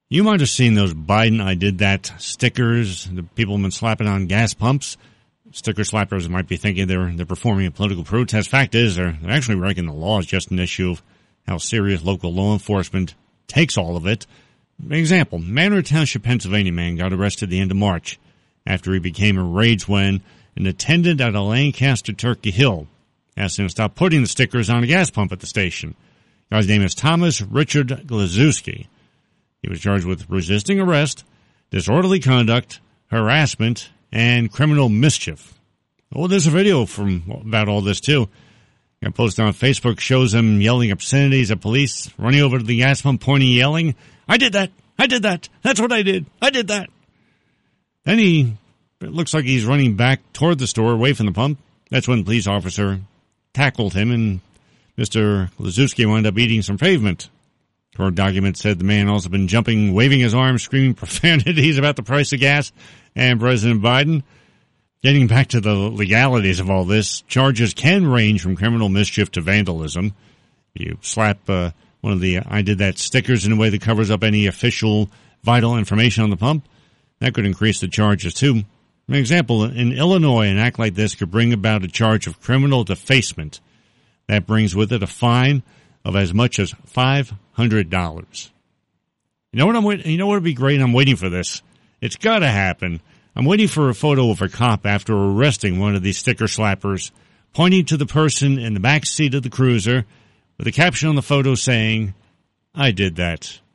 You might have seen those Biden I Did That stickers the people have been slapping on gas pumps. Sticker slappers might be thinking they're performing a political protest. Fact is, they're actually breaking the law. It's just an issue of how serious local law enforcement takes all of it. Example, Manor Township, Pennsylvania man got arrested at the end of March after he became enraged when an attendant at a Lancaster Turkey Hill asked him to stop putting the stickers on a gas pump at the station. The guy's name is Thomas Richard Glazewski. He was charged with resisting arrest, disorderly conduct, harassment, and criminal mischief. Oh, there's a video about all this, too. Got posted on Facebook, shows him yelling obscenities at police, running over to the gas pump, pointing, yelling, I did that! I did that! That's what I did! I did that! Then it looks like he's running back toward the store, away from the pump. That's when a police officer tackled him, and Mr. Glazewski wound up eating some pavement. Court documents said the man also been jumping, waving his arms, screaming profanities about the price of gas and President Biden. Getting back to the legalities of all this, charges can range from criminal mischief to vandalism. You slap one of the I Did That stickers in a way that covers up any official vital information on the pump. That could increase the charges, too. For example, in Illinois, an act like this could bring about a charge of criminal defacement. That brings with it a fine of as much as $500. You know what would be great? I'm waiting for this. It's got to happen. I'm waiting for a photo of a cop after arresting one of these sticker slappers, pointing to the person in the back seat of the cruiser with a caption on the photo saying, I did that.